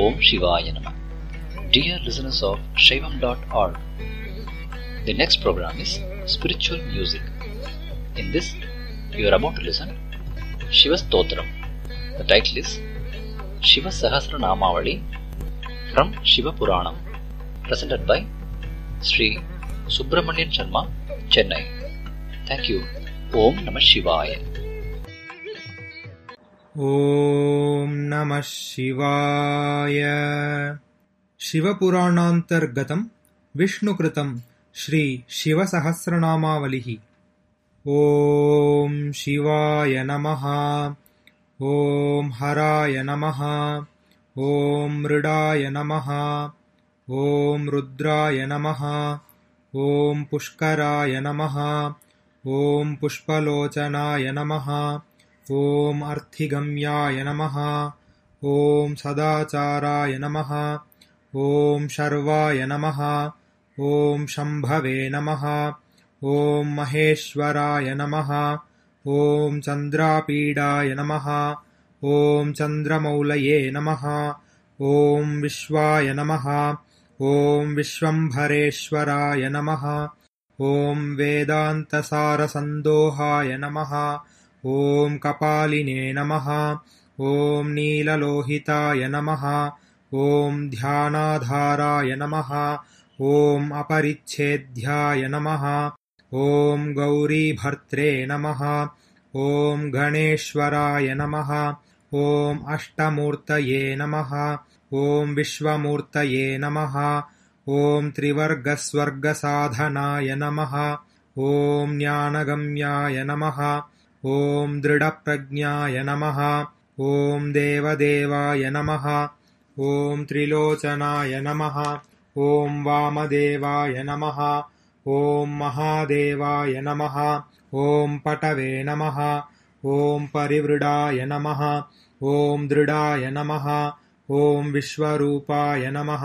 Om Shivaya Namah. Dear listeners of Shaivam.org, the next program is Spiritual Music. In this, you are about to listen Shiva Stotram. The title is Shiva Sahasranamavali from Shiva Puranam, presented by Sri Subramanian Sharma, Chennai. Thank you. Om Namah Shivaya. ಓಂ ನಮಃ ಶಿವಾಯ. ಶಿವಪುರಾಣಾಂತರ್ಗತಂ ವಿಷ್ಣುಕೃತಂ ಶ್ರೀ ಶಿವಸಹಸ್ರನಾಮಾವಲಿಃ. ಓಂ ಶಿವಾಯ ನಮಃ. ಓಂ ಹರಾಯ ನಮಃ. ಓಂ ಮೃಡಾಯ ನಮಃ. ಓಂ ರುದ್ರಾಯ ನಮಃ. ಓಂ ಪುಷ್ಕರಾಯ ನಮಃ. ಓಂ ಪುಷ್ಪಲೋಚನಾಯ ನಮಃ. ಓಂ ಅರ್ಥಿಗಮ್ಯಾಯ ನಮಃ. ಓಂ ಸದಾಚಾರಾಯ ನಮಃ. ಓಂ ಶರ್ವಾಯ ನಮಃ. ಓಂ ಶಂಭವೇ ನಮಃ. ಓಂ ಮಹೇಶ್ವರಾಯ ನಮಃ. ಓಂ ಚಂದ್ರಾಪೀಡಾಯ ನಮಃ. ಓಂ ಚಂದ್ರಮೌಳಯೇ ನಮಃ. ಓಂ ವಿಶ್ವಾಯ ನಮಃ. ಓಂ ವಿಶ್ವಂಭರೇಶ್ವರಾಯ ನಮಃ. ಓಂ ವೇದಾಂತಸಾರಸಂದೋಹಾಯ ನಮಃ. ಓಂ ಕಪಾಲಿನೇ ನಮಃ. ಓಂ ನೀಲಲೋಹಿತಾಯ ನಮಃ. ಓಂ ಧ್ಯಾನಾಧಾರಾಯ ನಮಃ. ಓಂ ಅಪರಿಚ್ಛೇದ್ಯಾಯ ನಮಃ. ಓಂ ಗೌರೀಭರ್ತ್ರೇ ನಮಃ. ಓಂ ಗಣೇಶ್ವರಾಯ ನಮಃ. ಓಂ ಅಷ್ಟಮೂರ್ತಯೇ ನಮಃ. ಓಂ ವಿಶ್ವಮೂರ್ತಯೇ ನಮಃ. ಓಂ ತ್ರಿವರ್ಗಸ್ವರ್ಗಸಾಧನಾಯ ನಮಃ. ಓಂ ಜ್ಞಾನಗಮ್ಯಾಯ ನಮಃ. ಓಂ ದೃಢಪ್ರಜ್ಞಾಯ ನಮಃ. ಓಂ ದೇವದೇವಾಯ ನಮಃ. ಓಂ ತ್ರಿಲೋಚನಾಯ ನಮಃ. ಓಂ ವಾಮದೇವಾಯ ನಮಃ. ಓಂ ಮಹಾದೇವಾಯ ನಮಃ. ಓಂ ಪಟವೇ ನಮಃ. ಓಂ ಪರಿವೃಢಾಯ ನಮಃ. ಓಂ ದೃಢಾಯ ನಮಃ. ಓಂ ವಿಶ್ವರೂಪಾಯ ನಮಃ.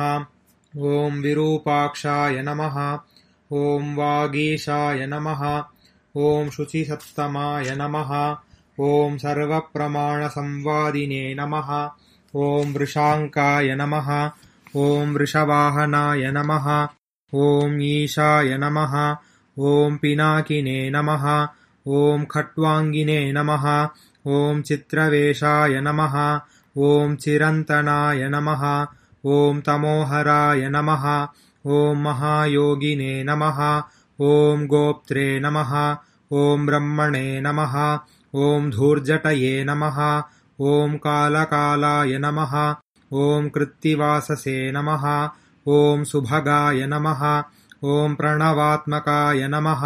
ಓಂ ವಿರೂಪಾಕ್ಷಾಯ ನಮಃ. ಓಂ ವಾಗೀಶಾಯ ನಮಃ. ಓಂ ಶುಚಿಸತ್ತಮಾಯ ನಮಃ. ಓಂ ಸರ್ವಪ್ರಮಾಣಸಂವಾದಿನೇ ನಮಃ. ಓಂ ವೃಷಾಂಕಾಯ ನಮಃ. ಓಂ ವೃಷವಾಹನಾಯ ನಮಃ. ಓಂ ಈಶಾಯ ನಮಃ. ಓಂ ಪಿನಾಕಿನೇ ನಮಃ. ಓಂ ಖಟ್ವಾಂಗಿನೇ ನಮಃ. ಓಂ ಚಿತ್ರವೇಷಾಯ ನಮಃ. ಓಂ ಚಿರಂತನಾಯ ನಮಃ. ಓಂ ತಮೋಹರಾಯ ನಮಃ. ಓಂ ಮಹಾಯೋಗಿನೇ ನಮಃ. ಓಂ ಗೋಪ್ತ್ರೇ ನಮಃ. ಓಂ ಬ್ರಹ್ಮಣೇ ನಮಃ. ಓಂ ಧೂರ್ಜಟಯೇ ನಮಃ. ಓಂ ಕಾಲಕಾಲಾಯ ನಮಃ. ಓಂ ಕೃತ್ತಿವಾಸಸೇ ನಮಃ. ಓಂ ಸುಭಗಾಯ ನಮಃ. ಓಂ ಪ್ರಣವಾತ್ಮಕಾಯ ನಮಃ.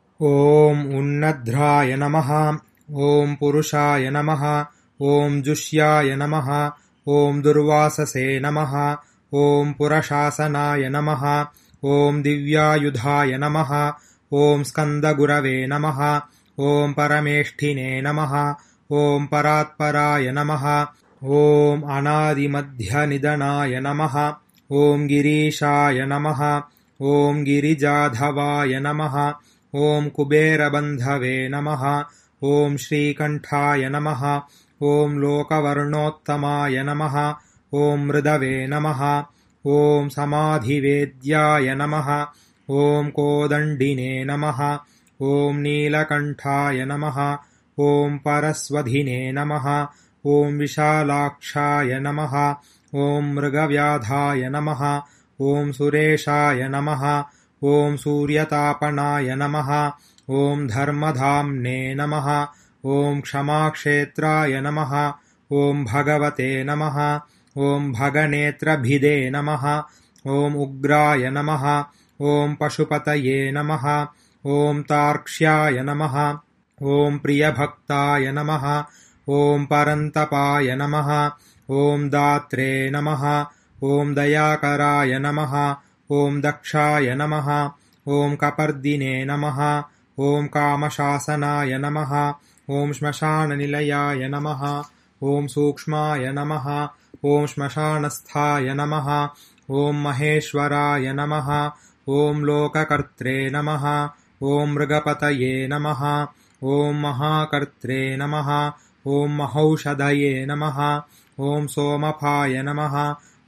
ಓಂ ಉನ್ನಧ್ರಾಯ ನಮಃ. ಓಂ ಪುರುಷಾಯ ನಮಃ. ಓಂ ಜುಷ್ಯಾಯ ನಮಃ. ಓಂ ದುರ್ವಾಸಸೇ ನಮಃ. ಓಂ ಪುರಶಾಸನಾಯ ನಮಃ. ಓಂ ದಿವ್ಯಾಯುಧಾಯ ನಮಃ. ಓಂ ಸ್ಕಂದಗುರವೇ ನಮಃ. ಓಂ ಪರಮೇಷ್ಠಿನೇ ನಮಃ. ಓಂ ಪರಾತ್ಪರಾಯ ನಮಃ. ಓಂ ಅನಾದಿಮಧ್ಯನಿಧನಾಯ ನಮಃ. ಓಂ ಗಿರೀಶಾಯ ನಮಃ. ಓಂ ಗಿರಿಜಾಧವಾಯ ನಮಃ. ಓಂ ಕುಬೇರಬಂಧವೇ ನಮಃ. ಓಂ ಶ್ರೀಕಂಠಾಯ ನಮಃ. ಓಂ ಲೋಕವರ್ಣೋತ್ತಮಾಯ ನಮಃ. ಓಂ ಮೃದವೇ ನಮಃ. ಓಂ ಸಮಾಧಿವೇದ್ಯಾಯ ನಮಃ. ಓಂ ಕೋದಂಡಿನೇ ನಮಃ. ಓಂ ನೀಲಕಂಠಾಯ ನಮಃ. ಓಂ ಪರಸ್ವಧಿನೇ ನಮಃ. ಓಂ ವಿಶಾಲಾಕ್ಷಾಯ ನಮಃ. ಓಂ ಮೃಗವ್ಯಾಧಾಯ ನಮಃ. ಓಂ ಸುರೇಶಾಯ ನಮಃ. ಓಂ ಸೂರ್ಯತಾಪನಾಯ ನಮಃ. ಓಂ ಧರ್ಮಧಾಮ್ನೇ ನಮಃ. ಓಂ ಕ್ಷಮಾಕ್ಷೇತ್ರಾಯ ನಮಃ. ಓಂ ಭಗವತೆ ನಮಃ. ಓಂ ಭಗನೇತ್ರಭಿದೇ ನಮಃ. ಓಂ ಉಗ್ರಾಯ ನಮಃ. ಓಂ ಪಶುಪತಯೇ ನಮಃ. ಓಂ ತಾರ್ಕ್ಷ್ಯಾಯ ನಮಃ. ಓಂ ಪ್ರಿಯಭಕ್ತಾಯ ನಮಃ. ಓಂ ಪರಂತಪಾಯ ನಮಃ. ಓಂ ದಾತ್ರೇ ನಮಃ. ಓಂ ದಯಾಕರಾಯ ನಮಃ. ಓಂ ದಕ್ಷಾಯ ನಮಃ. ಓಂ ಕಪರ್ದಿನೇ ನಮಃ. ಓಂ ಕಾಮಶಾಸನಾಯ ನಮಃ. ಓಂ ಶ್ಮಶಾನನಿಲಯಾಯ ನಮಃ. ಓಂ ಸೂಕ್ಷ್ಮಾಯ ನಮಃ. ಓಂ ಶ್ಮಶಾನಸ್ಥಾಯ ನಮಃ. ಓಂ ಮಹೇಶ್ವರಾಯ ನಮಃ. ಓಂ ಲೋಕಕರ್ತ್ರೇ ನಮಃ. ಓಂ ಮೃಗಪತಯೇ ನಮಃ. ಓಂ ಮಹಾಕರ್ತ್ರೇ ನಮಃ. ಓಂ ಮಹೌಷಧಯೇ ನಮಃ. ಓಂ ಸೋಮಪಾಯ ನಮಃ.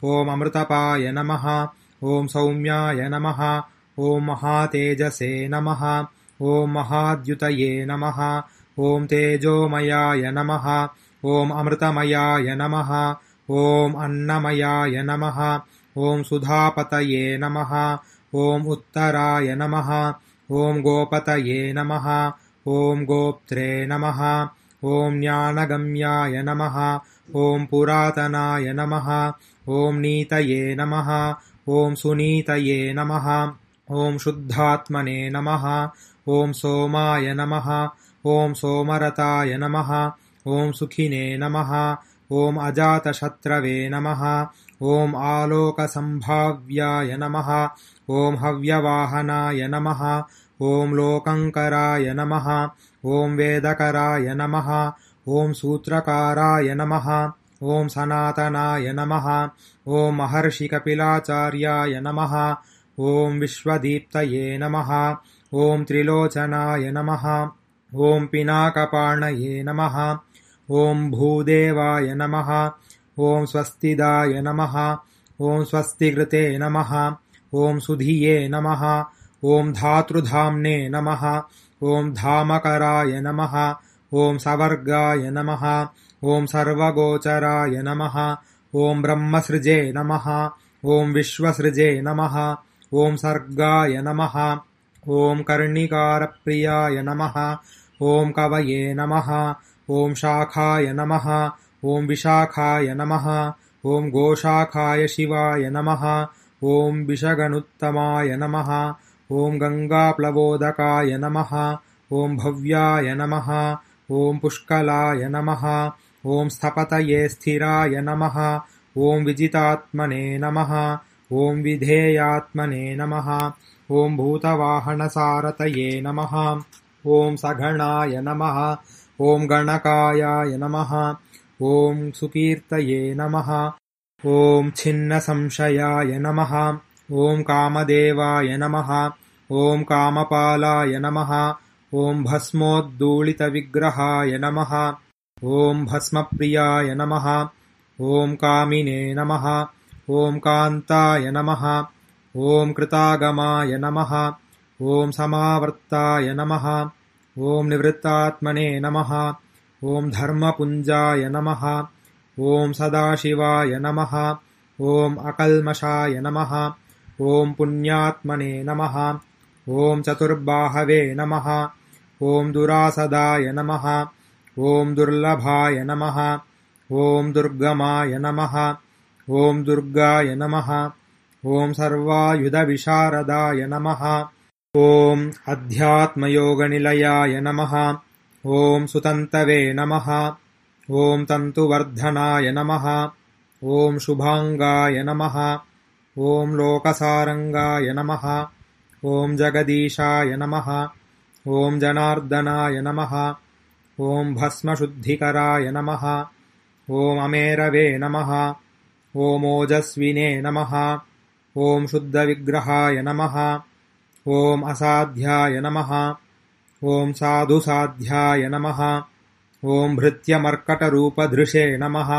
ॐ अमृतपाय नमः। ॐ सौम्याय नमः। ॐ महातेजसे नमः। ॐ महाद्युतये नमः। ॐ तेजोमयाय नमः। ॐ अमृतमयाय नमः। ॐ अन्नमयाय नमः। ॐ सुधापतये नमः। ॐ उत्तराय नमः। ॐ गोपतये नमः। ॐ गोप्त्रे नमः। ॐ ज्ञानगम्याय नमः। ॐ पुरातनाय नमः। ॐ नीतये नमः। ॐ सुनीतये नमः। ॐ शुद्धात्मने नमः। ॐ सोमाय नमः। ॐ सोमरताय नमः। ॐ सुखिने नमः। ॐ अजातशत्रवे नमः। ॐ आलोकसम्भाव्याय नमः। ॐ हव्यवाहनाय नमः। ॐ लोकङ्कराय नमः। ॐ वेदकराय नमः। ॐ सूत्रकाराय नमः। ॐ सनातनाय नमः। ॐ महर्षिकपिलाचार्याय नमः। ॐ विश्वदीप्तये नमः। ॐ त्रिलोचनाय नमः। ॐ पिनाकपाणये नमः। ॐ भूदेवाय नमः। ॐ स्वस्तिदाय नमः। ॐ स्वस्तिकृते नमः। ॐ सुधिये नमः। ॐ धातृधाम्ने नमः। ॐ धामकराय नमः। ॐ सवर्गाय नमः। ॐ सर्वगोचराय नमः। ॐ ब्रह्मसृजे नमः। ॐ विश्वसृजे नमः। ॐ सर्गाय नमः। ॐ कर्णिकारप्रियाय नमः। ॐ कवये नमः। ॐ शाखाय नमः। ॐ विशाखाय नमः। ॐ गोशाखाय शिवाय नमः। ॐ विषगणुत्तमाय नमः। ॐ गङ्गाप्लवोदकाय नमः। ॐ भव्याय नमः। ॐ पुष्कलाय नमः। ॐ स्थपतये स्थिराय नमः। ॐ विजितात्मने नमः। ॐ विधेयात्मने नमः। ॐ भूतवाहनसारथये नमः। ॐ सगणाय नमः। ॐ गणकायाय नमः। ॐ सुकीर्तये नमः। ॐ छिन्नसंशयाय नमः। ॐ कामदेवाय नमः। ॐ कामपालाय नमः। ॐ भस्मोद्दूलितविग्रहाय नमः। ॐ भस्मप्रियाय नमः। ॐ कामिने नमः। ॐ कान्ताय नमः। ॐ कृतागमाय नमः। ॐ समावर्ताय नमः। ॐ निवृत्तात्मने नमः। ॐ धर्मपुञ्जाय नमः। ॐ सदाशिवाय नमः। ॐ अकल्मषाय नमः। ॐ पुण्यात्मने नमः। ॐ चतुर्बाहवे नमः। ॐ दुरासदाय नमः। ॐ दुर्लभाय नमः। ॐ दुर्गमाय नमः। ॐ दुर्गाय नमः। ॐ सर्वायुधविशारदाय नमः। ॐ अध्यात्मयोगनिलयाय नमः। ॐ सुतन्तवे नमः। ॐ तन्तुवर्धनाय नमः। ॐ शुभाङ्गाय नमः। ॐ लोकसारङ्गाय नमः। ॐ जगदीशाय नमः। ॐ जनार्दनाय नमः। ॐ भस्मशुद्धिकराय नमः। ॐ अमेरवे नमः। ॐ ओजस्विने नमः। ॐ शुद्धविग्रहाय नमः। ॐ असाध्याय नमः। ॐ साधुसाध्याय नमः। ॐ भृत्यमर्कटरूपधृषे नमः।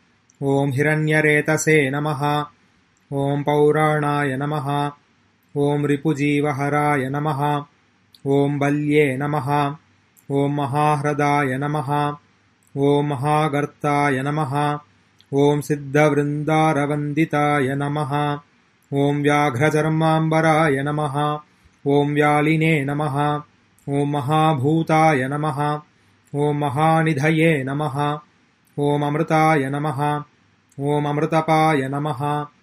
ॐ हिरण्यरेतसे नमः। ॐ पौराणाय नमः। ॐ रिपुजीवहराय नमः। ॐ बल्ये नमः। ॐ महाह्रदाय नमः। ॐ महागर्ताय नमः। ॐ सिद्धवृन्दारवन्दिताय नमः। ॐ व्याघ्रचर्माम्बराय नमः। ॐ व्यालिने नमः। ॐ महाभूताय नमः। ॐ महानिधये नमः। ॐ अमृताय नमः। ॐ अमृतपाय नमः।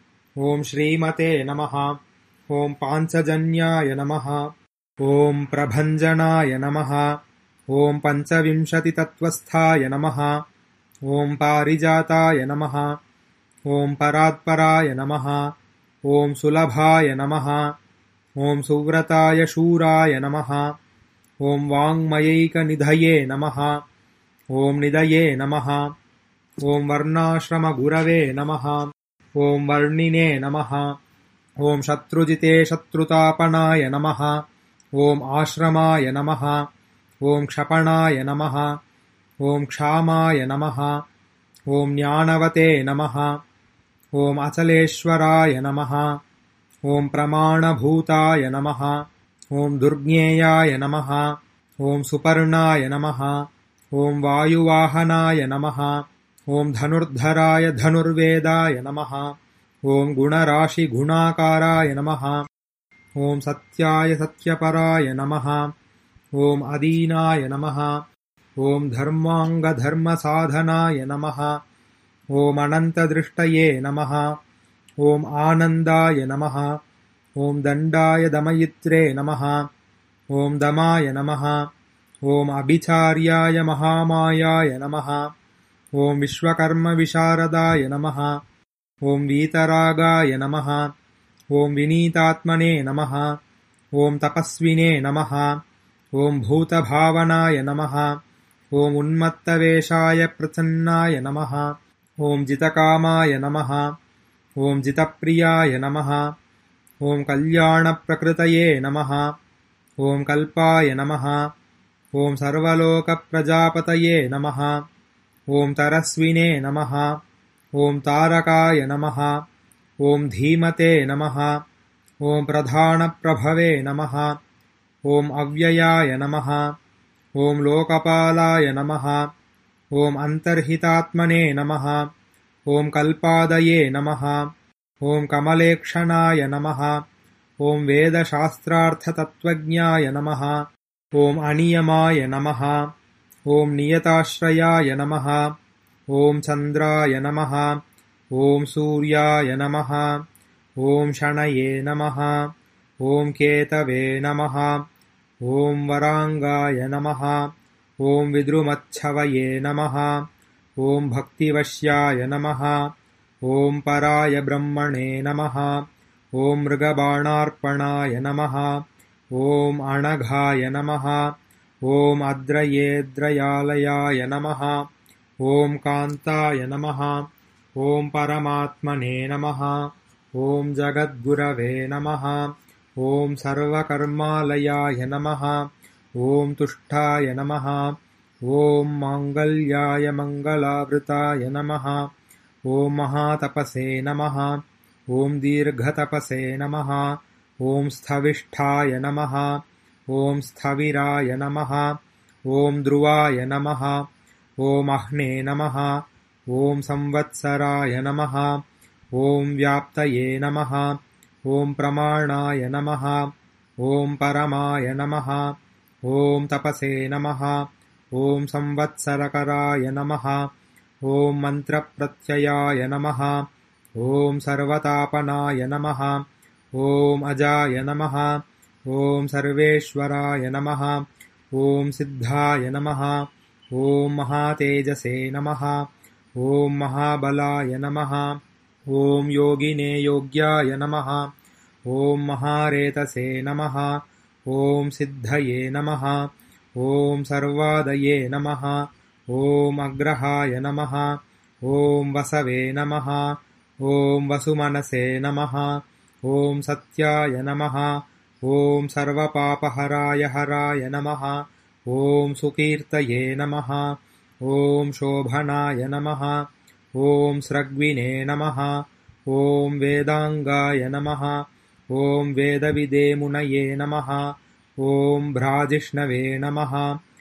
ॐ श्रीमते नमः। ॐ पाञ्चजन्याय नमः। ॐ प्रभञ्जनाय नमः। ॐ पञ्चविंशतितत्त्वस्थाय नमः। ॐ पारिजाताय नमः। ॐ परात्पराय नमः। ॐ सुलभाय नमः। ॐ सुव्रताय शूराय नमः। ॐ वाङ्मयैकनिधये नमः। ॐ निधये नमः। ॐ वर्णाश्रमगुरवे नमः। ॐ वर्णिने नमः। ॐ शत्रुजिते शत्रुतापनाय नमः। ॐ आश्रमाय नमः। ॐ क्षपणाय नमः। ॐ क्षामाय नमः। ॐ ज्ञानवते नमः। ॐ अचलेश्वराय नमः। ॐ प्रमाणभूताय नमः। ॐ दुर्ज्ञेयाय नमः। ॐ सुपर्णाय नमः। ॐ वायुवाहनाय नमः। ॐ धनुर्धराय धनुर्वेदाय नमः। ॐ गुणराशिगुणाकाराय नमः। ॐ सत्याय सत्यपराय नमः। ॐ अदीनाय नमः। ॐ धर्माङ्गधर्मसाधनाय नमः। ॐ अनन्तदृष्टये नमः। ॐ आनन्दाय नमः। ॐ दण्डाय दमयित्रे नमः। ॐ दमाय नमः। ॐ अभिचार्याय महामायाय नमः। ॐ विश्वकर्मविशारदाय नमः। ॐ वीतरागाय नमः। ॐ विनीतात्मने नमः। ॐ तपस्विने नमः। ॐ भूतभावनाय नमः। ॐ उन्मत्तवेषाय प्रसन्नाय नमः। ॐ जितकामाय नमः। ॐ जितप्रियाय नमः। ॐ कल्याणप्रकृतये नमः। ॐ कल्पाय नमः। ॐ सर्वलोकप्रजापतये नमः। ॐ तरस्विने नमः। ॐ तारकाय नमः। ॐ धीमते नमः। ॐ प्रधानप्रभवे नमः। ॐ अव्ययाय नमः। ॐ लोकपालाय नमः। ॐ अन्तर्हितात्मने नमः। ॐ कल्पादये नमः। ॐ कमलेक्षणाय नमः। ॐ वेदशास्त्रार्थतत्त्वज्ञाय नमः। ॐ अनियमाय नमः। ॐ नियताश्रयाय नमः। ॐ चन्द्राय नमः। ॐ सूर्याय नमः। ॐ शनये नमः। ॐ केतवे नमः। ॐ वराङ्गाय नमः। ॐ विद्रुमच्छवये नमः। ॐ भक्तिवश्याय नमः। ॐ पराय ब्रह्मणे नमः। ॐ मृगबाणार्पणाय नमः। ॐ अणघाय नमः। ॐ अद्रयेद्रयालयाय नमः। ॐ कान्ताय नमः। ॐ परमात्मने नमः। ॐ जगद्गुरवे नमः। ॐ सर्वकर्मालयाय नमः। ॐ तुष्टाय नमः। ॐ माङ्गल्याय मङ्गलावृताय नमः। ॐ महातपसे नमः। ॐ दीर्घतपसे नमः। ॐ स्थविष्ठाय नमः। ॐ स्थविराय नमः। ॐ ध्रुवाय नमः। ॐ अह्ने नमः। ॐ संवत्सराय नमः। ॐ व्याप्तये नमः। ॐ प्रमाणाय नमः। ॐ परमाय नमः। ॐ तपसे नमः। ॐ संवत्सरकराय नमः। ॐ मन्त्रप्रत्ययाय नमः। ॐ सर्वतापनाय नमः। ॐ अजाय नमः। ॐ सर्वेश्वराय नमः। ॐ सिद्धाय नमः। ॐ महातेजसे नमः। ॐ महाबलाय नमः। ॐ योगिने योग्याय नमः। ॐ महारेतसे नमः। ॐ सिद्धये नमः। ॐ सर्वादये नमः। ॐ अग्रहाय नमः। ॐ वसवे नमः। ॐ वसुमनसे नमः। ॐ सत्याय नमः। ॐ सर्वपापहराय हराय नमः। ॐ सुकीर्तये नमः। ॐ शोभनाय नमः। ॐ स्रग्विने नमः। ॐ वेदाङ्गाय नमः। ॐ वेदविदे मुनये नमः। ॐ भ्राजिष्णवे नमः।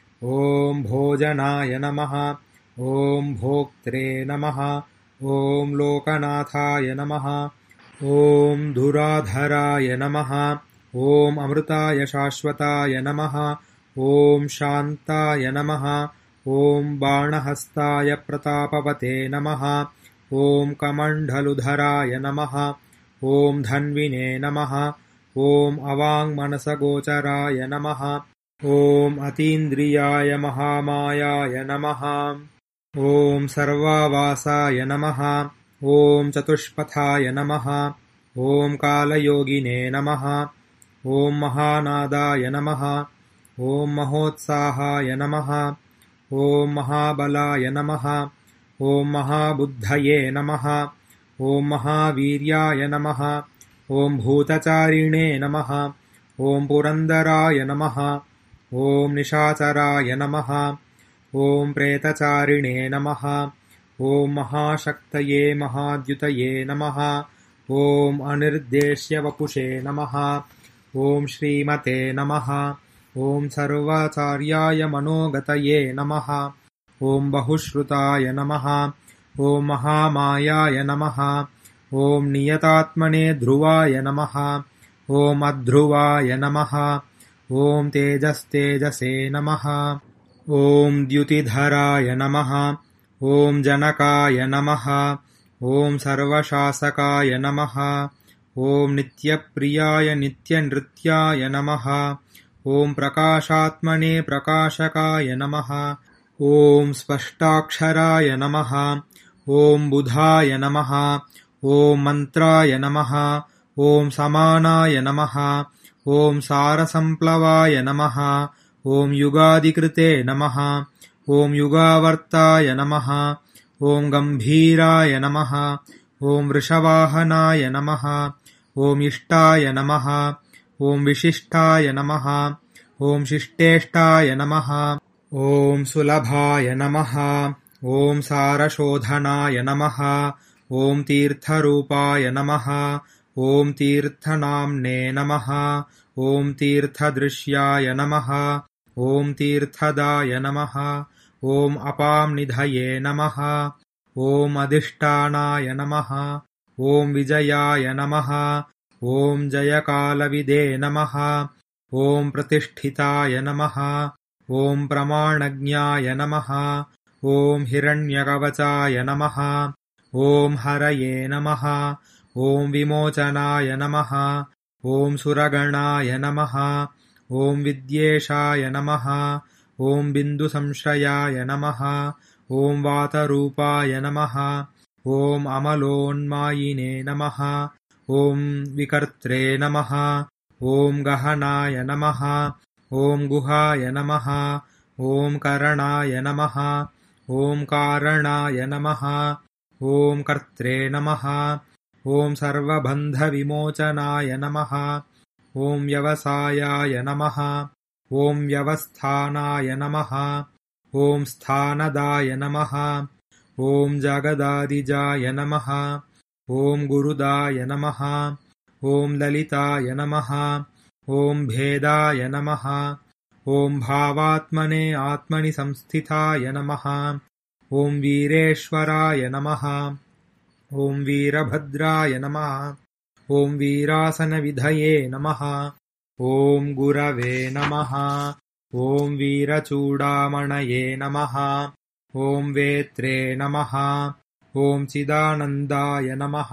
ॐ भोजनाय नमः। ॐ भोक्त्रे नमः। ॐ लोकनाथाय नमः। ॐ धुराधराय नमः। ॐ अमृताय शाश्वताय नमः। ॐ शान्ताय नमः। ॐ बाणहस्ताय प्रतापवते नमः। ॐ कमण्डलुधराय नमः। ॐ धन्विने नमः। ॐ अवाङ्मनसगोचराय नमः। ॐ अतीन्द्रियाय महामायाय नमः। ॐ सर्वावासाय नमः। ॐ चतुष्पथाय नमः। ॐ कालयोगिने नमः। ॐ महानादाय नमः। ॐ महोत्साहाय नमः। ॐ महाबलाय नमः। ॐ महाबुद्धये नमः। ॐ महावीर्याय नमः। ॐ भूतचारिणे नमः। ॐ पुरन्दराय नमः। ॐ निशाचराय नमः। ॐ प्रेतचारिणे नमः। ॐ महाशक्तये महाद्युतये नमः। ॐ अनिर्देश्यवपुषे नमः। ॐ श्रीमते नमः। ॐ सर्वाचार्याय मनोगतये नमः। ॐ बहुश्रुताय नमः। ॐ महामायाय नमः। ॐ नियतात्मने ध्रुवाय नमः। ॐ अध्रुवाय नमः। ॐ तेजस्तेजसे नमः। ॐ द्युतिधराय नमः। ॐ जनकाय नमः। ॐ सर्वशासकाय नमः। ॐ नित्यप्रियाय नित्यनृत्याय नमः। ॐ प्रकाशात्मने प्रकाशकाय नमः। ॐ स्पष्टाक्षराय नमः। ॐ बुधाय नमः। ॐ मन्त्राय नमः। ॐ समानाय नमः। ॐ सारसम्प्लवाय नमः। ॐ युगादिकृते नमः। ॐ युगावर्ताय नमः। ॐ गम्भीराय नमः। ॐ वृषवाहनाय नमः। ॐ इष्टाय नमः। ॐ विशिष्टाय नमः। ॐ शिष्टेष्टाय नमः। ॐ सुलभाय नमः। ॐ सारशोधनाय नमः। ॐ तीर्थरूपाय नमः। ॐ तीर्थनाम्ने नमः। ॐ तीर्थदृश्याय नमः। ॐ तीर्थदाय नमः। ॐ अपांनिधये नमः। ॐ अधिष्ठानाय नमः। ॐ विजयाय नमः। ॐ जयकालविदे नमः। ॐ प्रतिष्ठिताय नमः। ॐ प्रमाणज्ञाय नमः। ॐ हिरण्यकवचाय नमः। ॐ हरये नमः। ॐ विमोचनाय नमः। ॐ सुरगणाय नमः। ॐ विद्येशाय नमः। ॐ बिन्दुसंश्रयाय नमः। ॐ वातरूपाय नमः। ॐ अमलोन्मायिने नमः। ॐ विकर्त्रे नमः। ॐ गहनाय नमः। ॐ गुहाय नमः। ॐ करणाय नमः। ॐ कारणाय नमः। ॐ कर्त्रे नमः। ॐ सर्वबन्धविमोचनाय नमः। ॐ व्यवसायाय नमः। ॐ व्यवस्थानाय नमः। ॐ स्थानदाय नमः। ॐ जगदादिजाय नमः। ॐ गुरुदाय नमः। ॐ ललिताय नमः। ॐ भेदाय नमः। ॐ भावात्मने आत्मनि संस्थिताय नमः। ॐ वीरेश्वराय नमः। ॐ वीरभद्राय नमः। ॐ वीरासनविधये नमः। ॐ गुरवे नमः। ॐ वीरचूडामणये नमः। ॐ वेत्रे नमः। ॐ चिदानन्दाय नमः।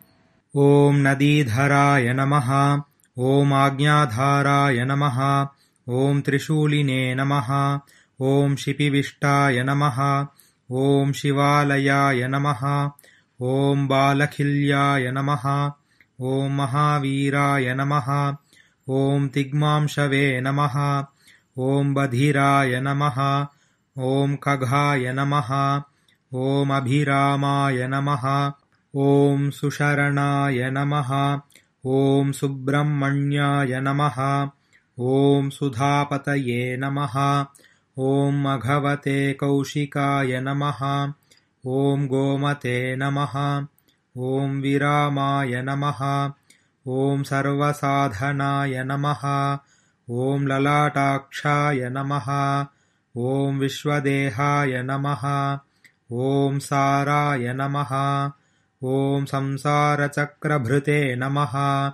ॐ नदीधराय नमः। ॐ आज्ञाधाराय नमः। ॐ त्रिशूलिने नमः। ॐ शिपिविष्टाय नमः। ॐ शिवालयाय नमः। ॐ बालखिल्याय नमः। ॐ महावीराय नमः। ॐ तिग्मांशवे नमः। ॐ बधिराय नमः। ॐ खगाय नमः। ॐ अभिरामाय नमः। ॐ सुशरणाय नमः। ॐ सुब्रह्मण्याय नमः। ॐ सुधापतये नमः। ॐ मघवते कौशिकाय नमः। ॐ गोमते नमः। ॐ विरामाय नमः। ॐ सर्वसाधनाय नमः। ॐ ललाटाक्षाय नमः। ॐ विश्वदेहाय नमः। ॐ साराय नमः। ॐ संसारचक्रभृते नमः।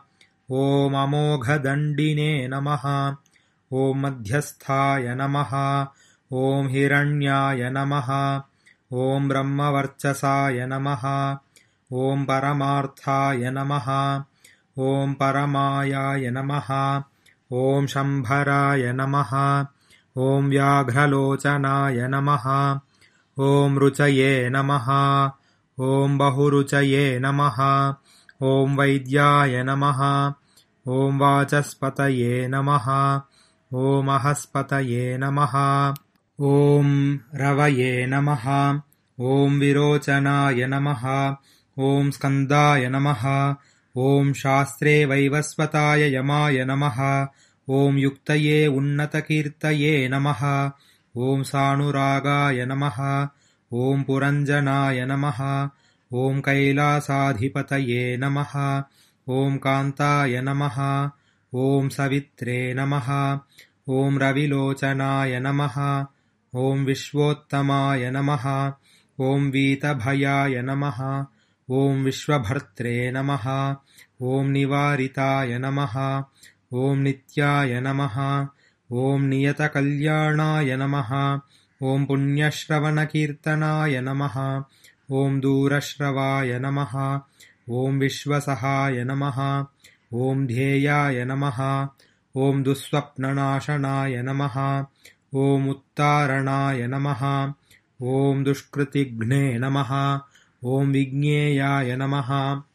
ॐ अमोघदण्डिने नमः। ॐ मध्यस्थाय नमः। ॐ हिरण्याय नमः। ॐ ब्रह्मवर्चसाय नमः। ॐ परमार्थाय नमः। ॐ परमायाय नमः। ॐ शम्भराय नमः। ॐ व्याघ्रलोचनाय नमः। ॐ रुचये नमः। ॐ बहुरुचये नमः। ॐ वैद्याय नमः। ॐ वाचस्पतये नमः। ॐ महस्पतये नमः। ॐ रवये नमः। ॐ विरोचनाय नमः। ॐ स्कन्दाय नमः। ॐ शास्त्रे वैवस्वताय यमाय नमः। ॐ युक्तये उन्नतकीर्तये नमः। ॐ सानुरागाय नमः। ॐ पुरञ्जनाय नमः। ॐ कैलासाधिपतये नमः। ॐ कान्ताय नमः। ॐ सवित्रे नमः। ॐ रविलोचनाय नमः। ॐ विश्वोत्तमाय नमः। ॐ वीतभयाय नमः। ॐ विश्वभर्त्रे नमः। ॐ निवारिताय नमः। ॐ नित्याय नमः। ॐ नियतकल्याणाय नमः। ॐ पुण्यश्रवणकीर्तनाय नमः। ॐ दूरश्रवाय नमः। ॐ विश्वसहाय नमः। ॐ ध्येयाय नमः। ॐ दुःस्वप्ननाशनाय नमः। ॐ उत्तारणाय नमः। ॐ दुष्कृतिघ्ने नमः। ॐ विज्ञेयाय नमः।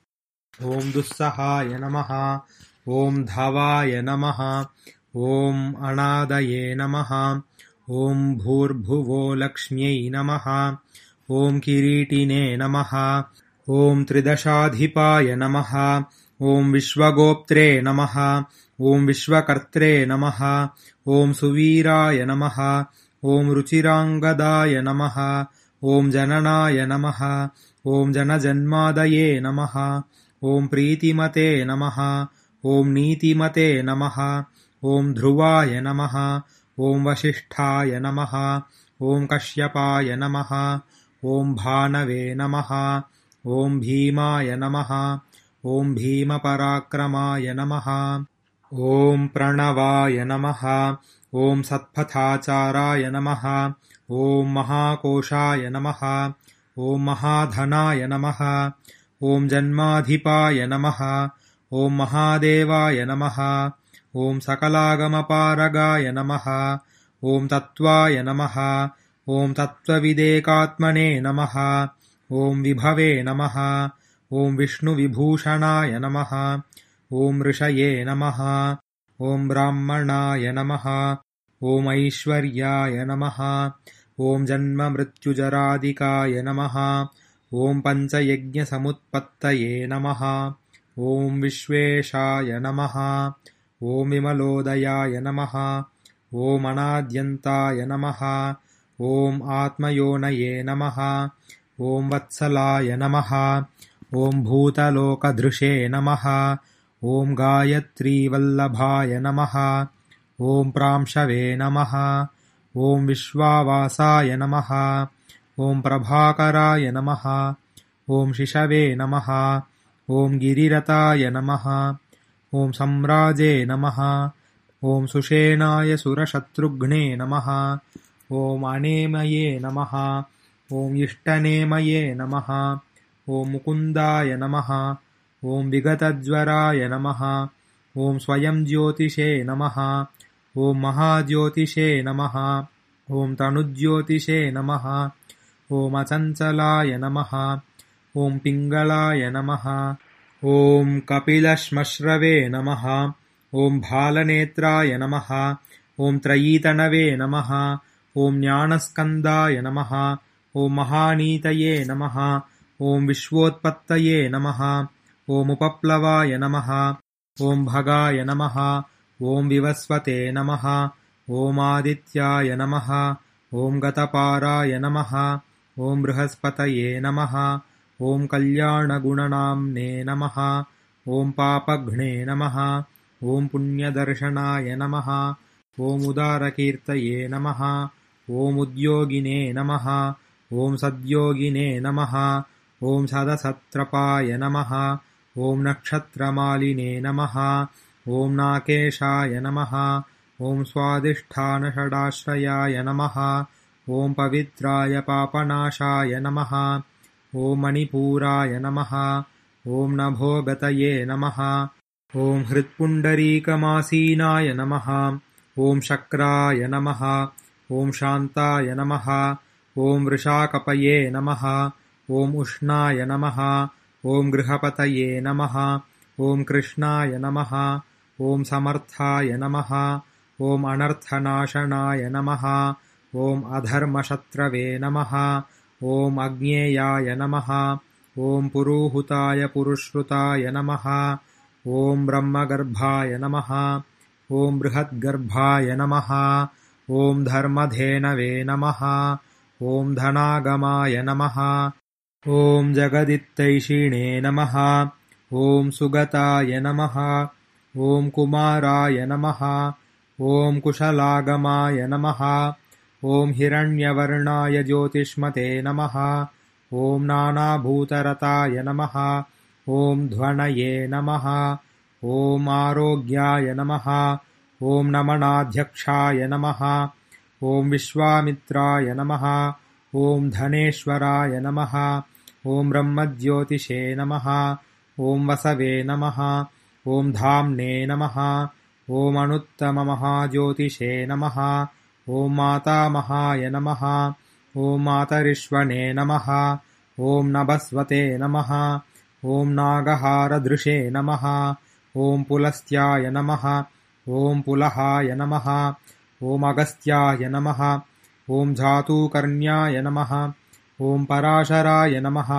ॐ दुस्सहाय नमः। ॐ धवाय नमः। ॐ अनादये नमः। ॐ भूर्भुवो लक्ष्म्यै नमः। ॐ किरीटिने नमः। ॐ त्रिदशाधिपाय नमः। ॐ विश्वगोप्त्रे नमः। ॐ विश्वकर्त्रे नमः। ॐ सुवीराय नमः। ॐ रुचिराङ्गदाय नमः। ॐ जननाय नमः। ॐ जनजन्मादये नमः। ॐ प्रीतिमते नमः। ॐ नीतिमते नमः। ॐ ध्रुवाय नमः। ॐ वसिष्ठाय नमः। ॐ कश्यपाय नमः। ॐ भानवे नमः। ॐ भीमाय नमः। ॐ भीमपराक्रमाय नमः। ॐ प्रणवाय नमः। ॐ सत्पथाचाराय नमः। ॐ महाकोशाय नमः। ॐ महाधनाय नमः। ॐ जन्माधिपाय नमः। ॐ महादेवाय नमः। ॐ सकलागमपारगाय नमः। ॐ तत्त्वाय नमः। ॐ तत्त्वविदेकात्मने नमः। ॐ विभवे नमः। ॐ विष्णुविभूषणाय नमः। ॐ ऋषये नमः। ॐ ब्राह्मणाय नमः। ॐ ऐश्वर्याय नमः। ॐ जन्ममृत्युजरादिकाय नमः। ॐ पञ्चयज्ञसमुत्पत्तये नमः। ॐ विश्वेशाय नमः। ॐ विमलोदयाय नमः। ॐ अनाद्यन्ताय नमः। ॐ आत्मयोनये नमः। ॐ वत्सलाय नमः। ॐ भूतलोकधृषे नमः। ॐ गायत्रीवल्लभाय नमः। ॐ प्रांशवे नमः। ॐ विश्वावासाय नमः। ॐ प्रभाकराय नमः। ॐ शिशवे नमः। ॐ गिरिरताय नमः। ॐ सम्राजे नमः। ॐ सुषेणाय सुरशत्रुघ्ने नमः। ॐ अनेमये नमः। ॐ इष्टनेमये नमः। ॐ मुकुन्दाय नमः। ॐ विगतज्वराय नमः। ॐ स्वयं ज्योतिषे नमः। ॐ महाज्योतिषे नमः। ॐ तनुज्योतिषे नमः। ॐ अचञ्चलाय नमः। ॐ पिङ्गलाय नमः। ॐ कपिलश्मश्रवे नमः। ॐ भालनेत्राय नमः। ॐ त्रयीतनवे नमः। ॐ ज्ञानस्कन्दाय नमः। ॐ महानीतये नमः। ॐ विश्वोत्पत्तये नमः। ॐ उपप्लवाय नमः। ॐ भगाय नमः। ॐ विवस्वते नमः। ॐ आदित्याय नमः। ॐ गतपाराय नमः। ॐ बृहस्पतये नमः। ॐ कल्याणगुणनाम्ने नमः। ॐ पापघ्ने नमः। ॐ पुण्यदर्शनाय नमः। ॐ उदारकीर्तये नमः। ॐ उद्योगिने नमः। ॐ सद्योगिने नमः। ॐ सदसत्रपाय नमः। ॐ नक्षत्रमालिने नमः। ॐ नाकेशाय नमः। ॐ स्वादिष्ठानषडाश्रयाय नमः। ॐ पवित्राय पापनाशाय नमः। ॐ मणिपूराय नमः। ॐ नभोगतये नमः। ॐ हृत्पुण्डरीकमासीनाय नमः। ॐ शक्राय नमः। ॐ शान्ताय नमः। ॐ वृषाकपये नमः। ॐ उष्णाय नमः। ॐ गृहपतये नमः। ॐ कृष्णाय नमः। ॐ समर्थाय नमः। ॐ अनर्थनाशनाय नमः। ॐ अधर्मशत्रवे नमः। ॐ अज्ञेयाय नमः। ॐ पुरुहूताय पुरुश्रुताय नमः। ॐ ब्रह्मगर्भाय नमः। ॐ बृहद्गर्भाय नमः। ॐ धर्मधेनवे नमः। ॐ धनागमाय नमः। ॐ जगदित्तैषिणे नमः। ॐ सुगताय नमः। ॐ कुमाराय नमः। ॐ कुशलागमाय नमः। ॐ हिरण्यवर्णाय ज्योतिष्मते नमः। ॐ नानाभूतरताय नमः। ॐ ध्वनये नमः। ॐ आरोग्याय नमः। ॐ नमनाध्यक्षाय नमः। ॐ विश्वामित्राय नमः। ॐ धनेश्वराय नमः। ॐ ब्रह्मज्योतिषे नमः। ॐ वसवे नमः। ॐ धाम्ने नमः। ॐ अनुत्तममहाज्योतिषे नमः। ॐ मातामहाय नमः। ॐ मातरिष्वणे नमः। ॐ नभस्वते नमः। ॐ नागहारदृशे नमः। ॐ पुलस्त्याय नमः। ॐ पुलहाय नमः। ॐ अगस्त्याय नमः। ॐ झातूकर्ण्याय नमः। ॐ पराशराय नमः।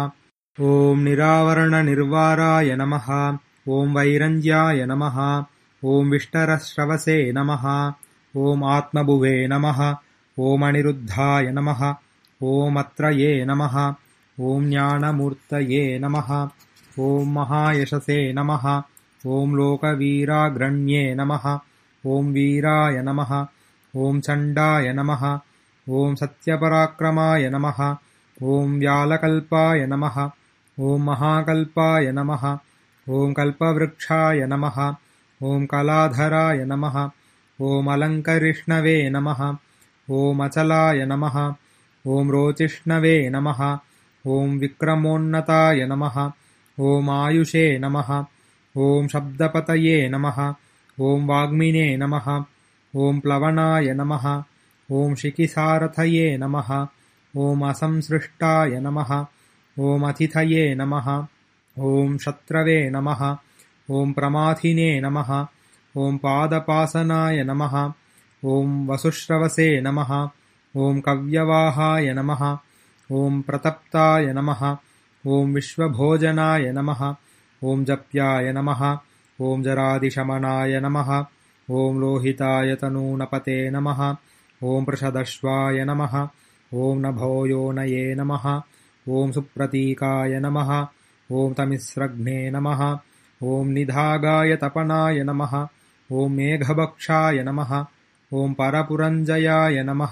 ॐ निरावरणनिर्वाराय नमः। ॐ वैरञ्ज्याय नमः। ॐ विष्टरश्रवसे नमः। ॐ आत्मभुवे नमः। ॐ अनिरुद्धाय नमः। ॐ अत्रये नमः। ॐ ज्ञानमूर्तये नमः। ॐ महायशसे नमः। ॐ लोकवीराग्रण्ये नमः। ॐ वीराय नमः। ॐ चण्डाय नमः। ॐ सत्यपराक्रमाय नमः। ॐ व्यालकल्पाय नमः। ॐ महाकल्पाय नमः। ॐ कल्पवृक्षाय नमः। ॐ कलाधराय नमः। ॐ अलङ्करिष्णवे नमः। ॐ अचलाय नमः। ॐ रोचिष्णवे नमः। ॐ विक्रमोन्नताय नमः। ॐ आयुषे नमः। ॐ शब्दपतये नमः। ॐ वाग्मिने नमः। ॐ प्लवनाय नमः। ॐ शिखिसारथये नमः। ॐ असंसृष्टाय नमः। ॐ अतिथये नमः। ॐ शत्रवे नमः। ॐ प्रमाथिने नमः। ॐ पादपासनाय नमः। ॐ वसुश्रवसे नमः। ॐ कव्यवाहाय नमः। ॐ प्रतप्ताय नमः। ॐ विश्वभोजनाय नमः। ॐ जप्याय नमः। ॐ जरादिशमनाय नमः। ॐ लोहिताय तनूनपते नमः। ॐ पृषदश्वाय नमः। ॐ नभोयोनये नमः। ॐ सुप्रतीकाय नमः। ॐ तमिस्रघ्ने नमः। ॐ निधागाय तपनाय नमः। ॐ मेघभक्षाय नमः। ॐ परपुरञ्जयाय नमः।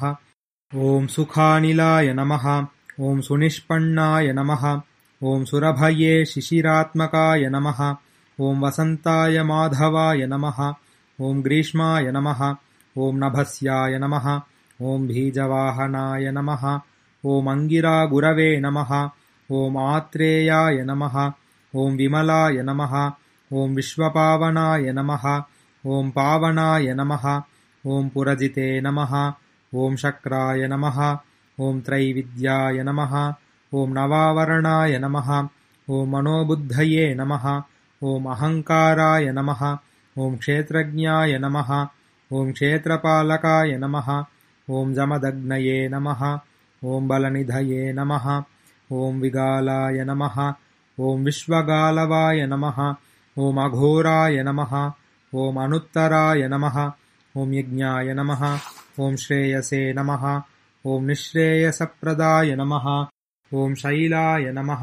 ॐ सुखानिलाय नमः। ॐ सुनिष्पन्नाय नमः। ॐ सुरभये शिशिरात्मकाय नमः। ॐ वसन्ताय माधवाय नमः। ॐ ग्रीष्माय नमः। ॐ नभस्याय नमः। ॐ बीजवाहनाय नमः। ॐ अङ्गिरागुरवे नमः। ॐ आत्रेयाय नमः। ॐ विमलाय नमः। ॐ विश्वपावनाय नमः। ॐ पावनाय नमः। ॐ पुरजिते नमः। ॐ शक्राय नमः। ॐ त्रैविद्याय नमः। ॐ नवावरणाय नमः। ॐ मनोबुद्धये नमः। ॐ अहङ्काराय नमः। ॐ क्षेत्रज्ञाय नमः। ॐ क्षेत्रपालकाय नमः। ॐ जमदग्नये नमः। ॐ बलनिधये नमः। ॐ विगालाय नमः। ॐ विश्वगालवाय नमः। ॐ अघोराय नमः। ॐ अनुत्तराय नमः। ॐ यज्ञाय नमः। ॐ श्रेयसे नमः। ॐ निःश्रेयसप्रदाय नमः। ॐ शैलाय नमः।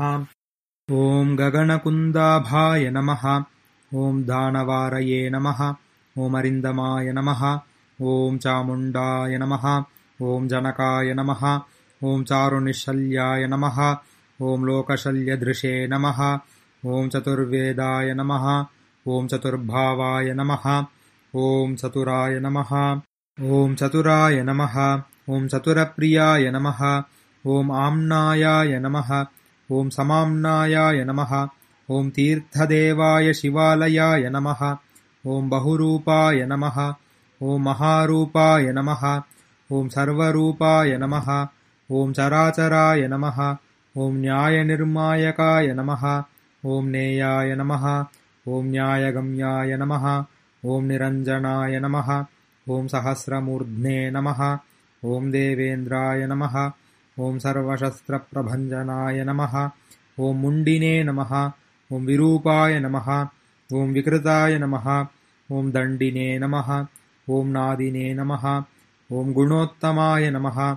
ॐ गगनकुन्दाभाय नमः। ॐ दानवारये नमः। ॐ अरिन्दमाय नमः। ॐ चामुण्डाय नमः। ॐ जनकाय नमः। ॐ चारुनिशल्याय नमः। ॐ लोकशल्यधृषे नमः। ॐ चतुर्वेदाय नमः। ॐ चतुर्भावाय नमः। ॐ चतुराय नमः। ॐ चतुराय नमः। ॐ चतुरप्रियाय नमः। ॐ आम्नायाय नमः। ॐ समाम्नायाय नमः। ॐ तीर्थदेवाय शिवालयाय नमः। ॐ बहुरूपाय नमः। ॐ महारूपाय नमः। ॐ सर्वरूपाय नमः। ॐ चराचराय नमः। ॐ न्यायनिर्मायकाय नमः। ॐ नेयाय नमः। ॐ न्यायगम्याय नमः। ॐ निरञ्जनाय नमः। ॐ सहस्रमूर्ध्ने नमः। ॐ देवेन्द्राय नमः। ॐ सर्वशस्त्रप्रभञ्जनाय नमः। ॐ मुण्डिने नमः। ॐ विरूपाय नमः। ॐ विकृताय नमः। ॐ दण्डिने नमः। ॐ नादिने नमः। ॐ गुणोत्तमाय नमः।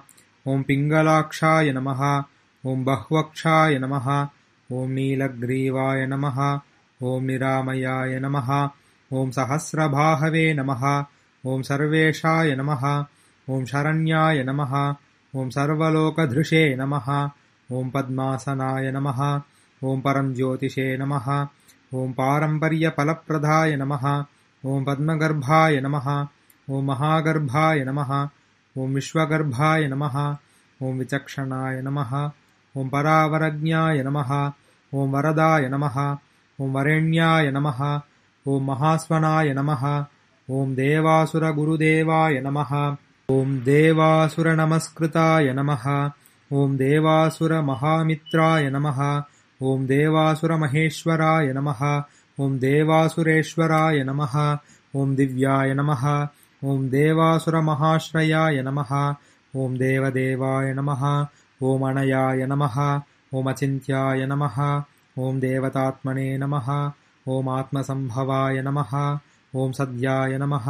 ॐ पिङ्गलाक्षाय नमः। ॐ बह्वक्षाय नमः। ॐ नीलग्रीवाय नमः। ॐ निरामयाय नमः। ॐ सहस्रबाहवे नमः। ॐ सर्वेशाय नमः। ॐ शरण्याय नमः। ॐ सर्वलोकधृषे नमः। ॐ पद्मासनाय नमः। ॐ परञ्ज्योतिषे नमः। ॐ पारम्पर्यफलप्रदाय नमः। ॐ पद्मगर्भाय नमः। ॐ महागर्भाय नमः। ॐ विश्वगर्भाय नमः। ॐ विचक्षणाय नमः। ॐ परावरज्ञाय नमः। ॐ वरदाय नमः। ॐ वरेण्याय नमः। ॐ महास्वनाय नमः। ॐ देवासुरगुरुदेवाय नमः। ॐ देवासुरनमस्कृताय नमः। ॐ देवासुरमहामित्राय नमः। ॐ देवासुरमहेश्वराय नमः। ॐ देवासुरेश्वराय नमः। ॐ दिव्याय नमः। ॐ देवासुरमहाश्रयाय नमः। ॐ देवदेवाय नमः। ॐ अनयाय नमः। ॐ अचिन्त्याय नमः। ॐ देवतात्मने नमः। ॐ आत्मसम्भवाय नमः। ॐ सद्याय नमः।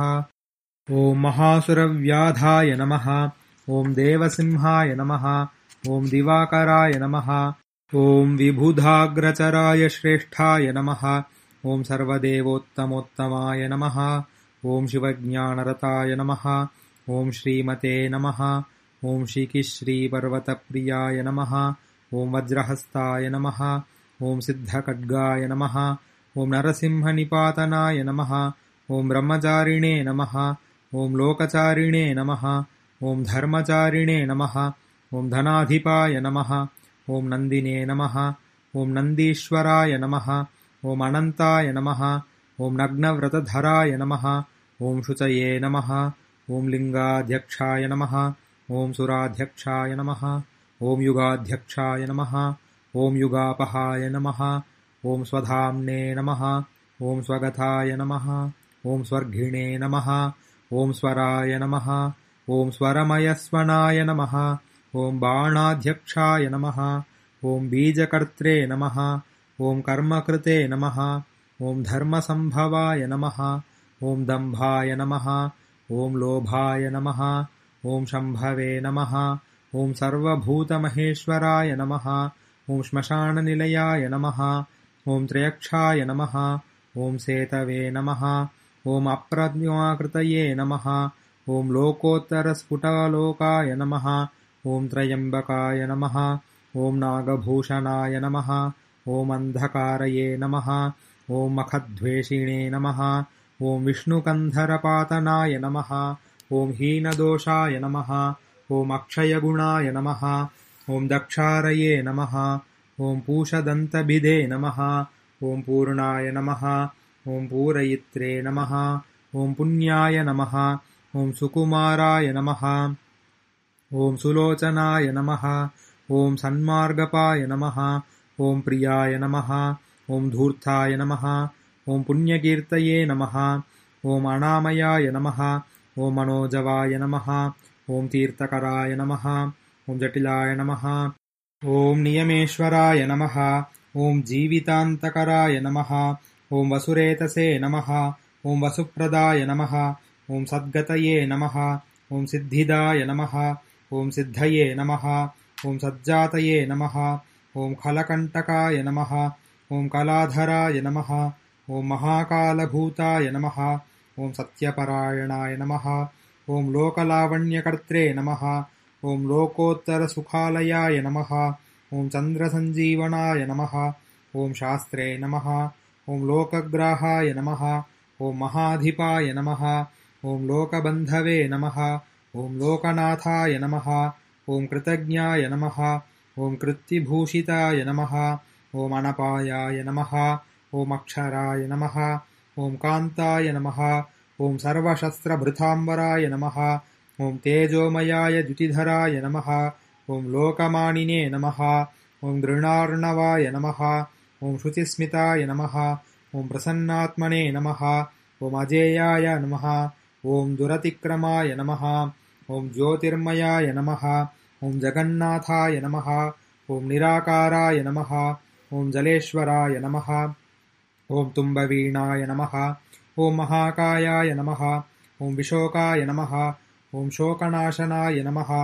ॐ महासुरव्याधाय नमः। ॐ देवसिंहाय नमः। ॐ दिवाकराय नमः। ॐ विबुधाग्रचराय श्रेष्ठाय नमः। ॐ सर्वदेवोत्तमोत्तमाय नमः। ॐ शिवज्ञानरताय नमः। ॐ श्रीमते नमः। ॐ श्रीकिश्रीपर्वतप्रियाय नमः। ॐ वज्रहस्ताय नमः। ॐ सिद्धखड्गाय नमः। ॐ नरसिंहनिपातनाय नमः। ॐ ब्रह्मचारिणे नमः। ॐ लोकचारिणे नमः। ॐ धर्मचारिणे नमः। ॐ धनाधिपाय नमः। ॐ नन्दिने नमः। ॐ नन्दीश्वराय नमः। ॐ अनन्ताय नमः। ॐ नग्नव्रतधराय नमः। ॐ शुचये नमः। ॐ लिङ्गाध्यक्षाय नमः। ॐ सुराध्यक्षाय नमः। ॐ युगाध्यक्षाय नमः। ॐ युगापहाय नमः। ॐ स्वधाम्ने नमः। ॐ स्वगताय नमः। ॐ स्वर्घिणे नमः। ॐ स्वराय नमः। ॐ स्वरमयस्वनाय नमः। ॐ बाणाध्यक्षाय नमः। ॐ बीजकर्त्रे नमः। ॐ कर्मकृते नमः। ॐ धर्मसम्भवाय नमः। ॐ दम्भाय नमः। ॐ लोभाय नमः। ॐ शम्भवे नमः। ॐ सर्वभूतमहेश्वराय नमः। ॐ श्मशाननिलयाय नमः। ॐ त्र्यक्षाय नमः। ॐ सेतवे नमः। ॐ अप्रज्ञाकृतये नमः। ॐ लोकोत्तरस्फुटलोकाय नमः। ॐ त्र्यम्बकाय नमः। ॐ नागभूषणाय नमः। ॐ अन्धकारये नमः। ॐ मखद्वेषिणे नमः। ॐ विष्णुकन्धरपातनाय नमः। ॐ हीनदोषाय नमः। ॐ अक्षयगुणाय नमः। ॐ दक्षारये नमः। ॐ पूषदन्तभिदे नमः। ॐ पूर्णाय नमः। ॐ पूरयित्रे नमः। ॐ पुण्याय नमः। ॐ सुकुमाराय नमः। ॐ सुलोचनाय नमः। ॐ सन्मार्गपाय नमः। ॐ प्रियाय नमः। ॐ धूर्ताय नमः। ॐ पुण्यकीर्तये नमः। ॐ अनामयाय नमः। ॐ मनोजवाय नमः। ॐ तीर्थकराय नमः। ॐ जटिलाय नमः। ॐ नियमेश्वराय नमः। ॐ जीवितान्तकराय नमः। ॐ वसुरेतसे नमः। ॐ वसुप्रदाय नमः। ॐ सद्गतये नमः। ॐ सिद्धिदाय नमः। ॐ सिद्धये नमः। ॐ सज्जातये नमः। ॐ खलकण्टकाय नमः। ॐ कलाधराय नमः। ॐ महाकालभूताय नमः। ॐ सत्यपरायणाय नमः। ॐ लोकलावण्यकर्त्रे नमः। ॐ लोकोत्तरसुखालयाय नमः। ॐ चन्द्रसञ्जीवनाय नमः। ॐ शास्त्रे नमः। ॐ लोकग्राहाय नमः। ॐ महाधिपाय नमः। ॐ लोकबन्धवे नमः। ॐ लोकनाथाय नमः। ॐ कृतज्ञाय नमः। ॐ कृत्तिभूषिताय नमः। ॐ अनपायाय नमः। ॐ अक्षराय नमः। ॐ कान्ताय नमः। ॐ सर्वशस्त्रभृताम्बराय नमः। ॐ तेजोमयाय द्युतिधराय नमः। ॐ लोकमानिने नमः। ॐ गृणार्णवाय नमः। ॐ शुचिस्मिताय नमः। ॐ प्रसन्नात्मने नमः। ॐ अजेयाय नमः। ॐ दुरतिक्रमाय नमः। ॐ ज्योतिर्मयाय नमः। ॐ जगन्नाथाय नमः। ॐ निराकाराय नमः। ॐ जलेश्वराय नमः। ॐ तुम्बवीणाय नमः। ॐ महाकायाय नमः। ॐ विशोकाय नमः। ॐ शोकनाशनाय नमः।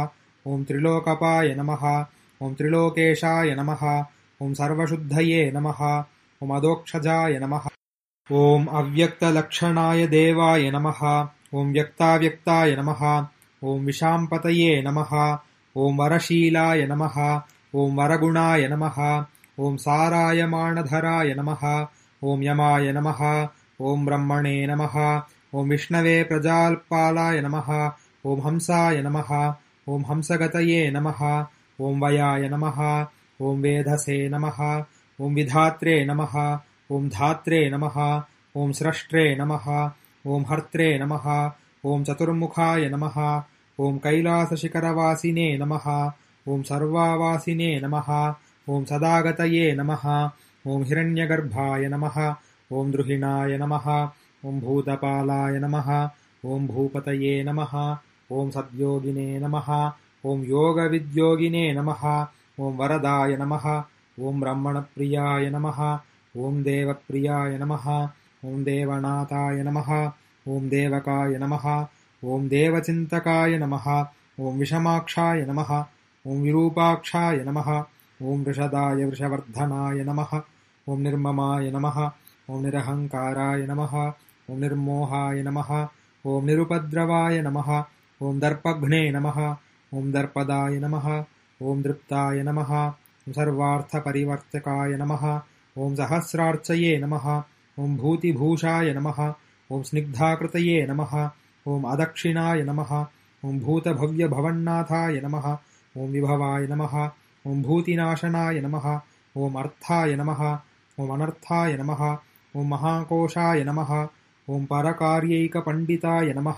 ॐ त्रिलोकपाय नमः। ॐ त्रिलोकेशाय नमः। ॐ सर्वशुद्धये नमः। ॐ अदोक्षजाय नमः। ॐ अव्यक्तलक्षणाय देवाय नमः। ॐ व्यक्ताव्यक्ताय नमः। ॐ विशाम्पतये नमः। ॐ वरशीलाय नमः। ॐ वरगुणाय नमः। ॐ सारायमाणधराय नमः। ॐ यमाय नमः। ॐ ब्रह्मणे नमः। ॐ विष्णवे प्रजापालाय नमः। ॐ हंसाय नमः। ॐ हंसगतये नमः। ॐ वयाय नमः। ॐ वेधसे नमः। ॐ विधात्रे नमः। ॐ धात्रे नमः। ॐ स्रष्ट्रे नमः। ॐ हर्त्रे नमः। ॐ चतुर्मुखाय नमः। ॐ कैलासशिखरवासिने नमः। ॐ सर्वावासिने नमः। ॐ सदागतये नमः। ॐ हिरण्यगर्भाय नमः। ॐ द्रुहिणाय नमः। ॐ भूतपालाय नमः। ॐ भूपतये नमः। ॐ सद्योगिने नमः। ॐ योगविद्योगिने नमः। ॐ वरदाय नमः। ॐ ब्रह्मणप्रियाय नमः। ॐ देवप्रियाय नमः। ॐ देवनाथाय नमः। ॐ देवकाय नमः। ॐ देवचिन्तकाय नमः। ॐ विषमाक्षाय नमः। ॐ विरूपाक्षाय नमः। ॐ वृषदाय वृषवर्धनाय नमः। ॐ निर्ममाय नमः। ॐ निरहङ्काराय नमः। ॐ निर्मोहाय नमः। ॐ निरुपद्रवाय नमः। ॐ दर्पघ्ने नमः। ॐ दर्पदाय नमः। ॐ दृप्ताय नमः। ॐ सर्वार्थपरिवर्तकाय नमः। ॐ सहस्रार्चये नमः। ॐ भूतिभूषाय नमः। ॐ स्निग्धाकृतये नमः। ॐ अदक्षिणाय नमः। ॐ भूतभव्यभवन्नाथाय नमः। ॐ विभवाय नमः। ॐ भूतिनाशनाय नमः। ॐ अर्थाय नमः। ॐ अनर्थाय नमः। ॐ महाकोशाय नमः। ॐ परकार्यैकपण्डिताय नमः।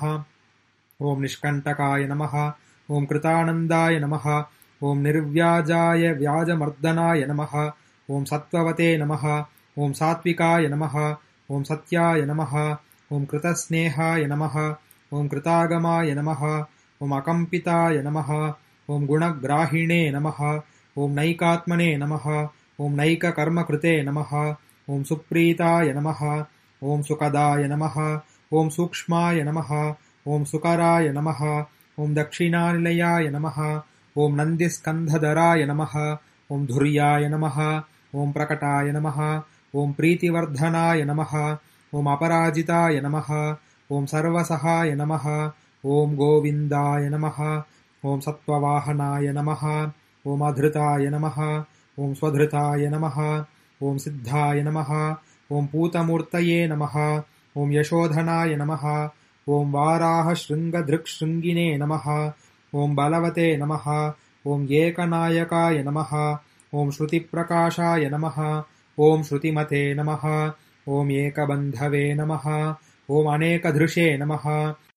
ॐ निष्कण्टकाय नमः। ॐ कृतानन्दाय नमः। ॐ निर्व्याजाय व्याजमर्दनाय नमः। ॐ सत्त्ववते नमः। ॐ सात्विकाय नमः। ॐ सत्याय नमः। ॐ कृतस्नेहाय नमः। ॐ कृतागमाय नमः। ॐ अकम्पिताय नमः। ॐ गुणग्राहिणे नमः। ॐ नैकात्मने नमः। ॐ नैककर्मकृते नमः। ॐ सुप्रीताय नमः। ॐ सुखदाय नमः। ॐ सूक्ष्माय नमः। ॐ सुकराय नमः। ॐ दक्षिणानिलयाय नमः। ॐ नन्दिस्कन्धधराय नमः। ॐ धुर्याय नमः। ॐ प्रकटाय नमः। ॐ प्रीतिवर्धनाय नमः। ॐ अपराजिताय नमः। ॐ सर्वसहाय नमः। ॐ गोविन्दाय नमः। ॐ सत्त्ववाहनाय नमः। ॐ अधृताय नमः। ॐ स्वधृताय नमः। ॐ सिद्धाय नमः। ॐ पूतमूर्तये नमः। ॐ यशोधनाय नमः। ॐ वाराहशृङ्गधृक्शृङ्गिने नमः। ॐ बलवते नमः। ॐ एकनायकाय नमः। ॐ श्रुतिप्रकाशाय नमः। ॐ श्रुतिमते नमः। ॐ एकबन्धवे नमः। ॐ अनेकधृषे नमः।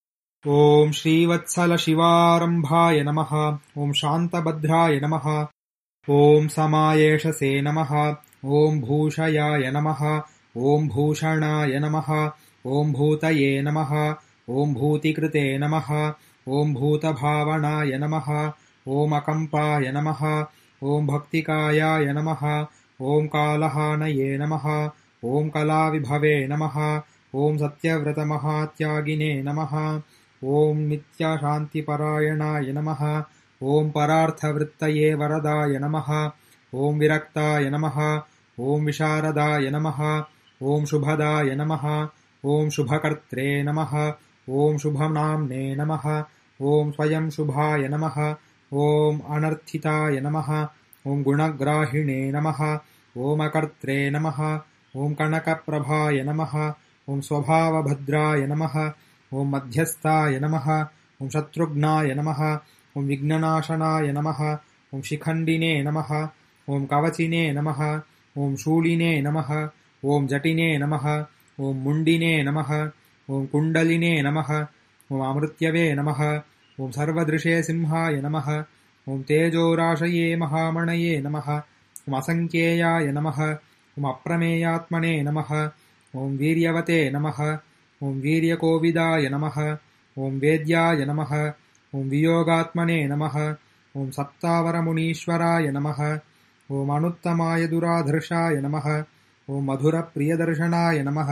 ॐ श्रीवत्सलशिवारम्भाय नमः। ॐ शान्तभद्राय नमः। ॐ समायेशसे नमः। ॐ भूषयाय नमः। ॐ भूषणाय नमः। ॐ भूतये नमः। ॐ भूतिकृते नमः। ॐ भूतभावनाय नमः। ॐ अकम्पाय नमः। ॐ भक्तिकायाय नमः। ॐ कालहानये नमः। ॐ कलाविभवे नमः। ॐ सत्यव्रतमहात्यागिने नमः। ॐ नित्यशान्तिपरायणाय नमः। ॐ परार्थवृत्तये वरदाय नमः। ॐ विरक्ताय नमः। ॐ विशारदाय नमः। ॐ शुभदाय नमः। ॐ शुभकर्त्रे नमः। ॐ शुभनाम्ने नमः। ॐ स्वयं शुभाय नमः। ॐ अनर्थिताय नमः। ॐ गुणग्राहिणे नमः। ॐ अकर्त्रे नमः। ॐ कनकप्रभाय नमः। ॐ स्वभावभद्राय नमः। ॐ मध्यस्थाय नमः। ॐ शत्रुघ्नाय नमः। ॐ विघ्ननाशनाय नमः। ॐ शिखण्डिने नमः। ॐ कवचिने नमः। ॐ शूलिने नमः। ॐ जटिने नमः। ॐ मुण्डिने नमः। ॐ कुण्डलिने नमः। ॐ अमृत्यवे नमः। ॐ सर्वदृशे सिंहाय नमः। ॐ तेजोराशये महामणये नमः। ॐ असङ्ख्येयाय नमः। ॐ अप्रमेयात्मने नमः। ॐ वीर्यवते नमः। ॐ वीर्यकोविदाय नमः। ॐ वेद्याय नमः। ॐ वियोगात्मने नमः। ॐ सप्तावरमुनीश्वराय नमः। ॐ अनुत्तमाय दुराधर्षाय नमः। ॐ मधुरप्रियदर्शनाय नमः।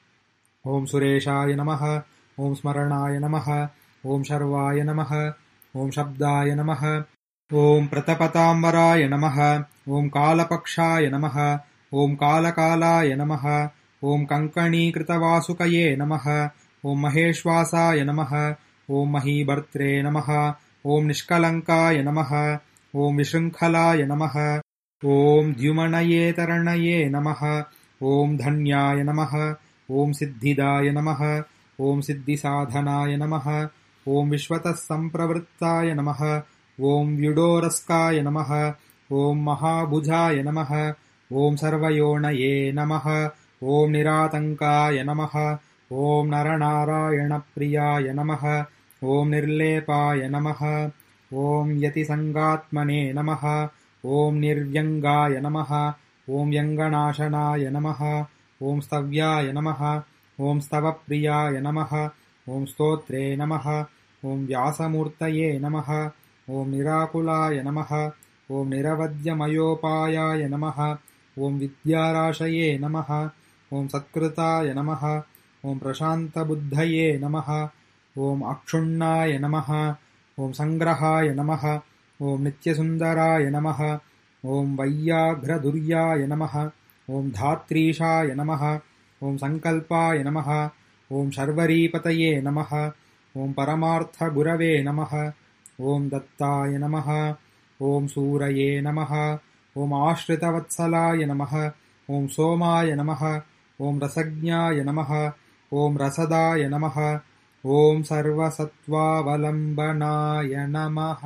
ॐ सुरेशाय नमः। ॐ स्मरणाय नमः। ॐ शर्वाय नमः। ॐ शब्दाय नमः। ॐ प्रतपताम्बराय नमः। ॐ कालपक्षाय नमः। ॐ कालकालाय नमः। ॐ कङ्कणीकृतवासुकये नमः। ॐ महेश्वासाय नमः। ॐ महीभर्त्रे नमः। ॐ निष्कलङ्काय नमः। ॐ विशृङ्खलाय नमः। ॐ द्युमनयेतरणये नमः। ॐ धन्याय नमः। ॐ सिद्धिदाय नमः। ॐ सिद्धिसाधनाय नमः। ॐ विश्वतः सम्प्रवृत्ताय नमः। ॐ व्युडोरस्काय नमः। ॐ महाभुजाय नमः। ॐ सर्वयोनये नमः। ॐ निरातङ्काय नमः। ॐ नरनारायणप्रियाय नमः। ॐ निर्लेपाय नमः। ॐ यतिसङ्गात्मने नमः। ॐ निर्व्यङ्गाय नमः। ॐ व्यङ्गनाशनाय नमः। ॐ स्तव्याय नमः। ॐ स्तवप्रियाय नमः। ॐ स्तोत्रे नमः। ॐ व्यासमूर्तये नमः। ॐ निराकुलाय नमः। ॐ निरवध्यमयोपायाय नमः। ॐ विद्याराशये नमः। ॐ सत्कृताय नमः। ॐ प्रशान्तबुद्धये नमः। ॐ अक्षुण्णाय नमः। ॐ सङ्ग्रहाय नमः। ॐ नित्यसुन्दराय नमः। ॐ वैयाघ्रधुर्याय नमः। ॐ धात्रीशाय नमः। ॐ सङ्कल्पाय नमः। ॐ शर्वरीपतये नमः। ॐ परमार्थगुरवे नमः। ॐ दत्ताय नमः। ॐ सूरये नमः। ॐ आश्रितवत्सलाय नमः। ॐ सोमाय नमः। ॐ रसज्ञाय नमः। ॐ रसदाय नमः। ॐ सर्वसत्त्वावलम्बनाय नमः।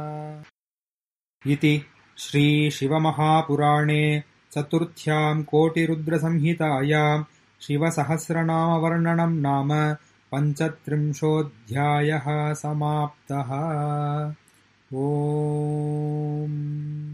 इति श्रीशिवमहापुराणे चतुर्थ्यां कोटिरुद्रसंहितायां शिवसहस्रनामवर्णनं नाम 35. समाप्तः। ॐ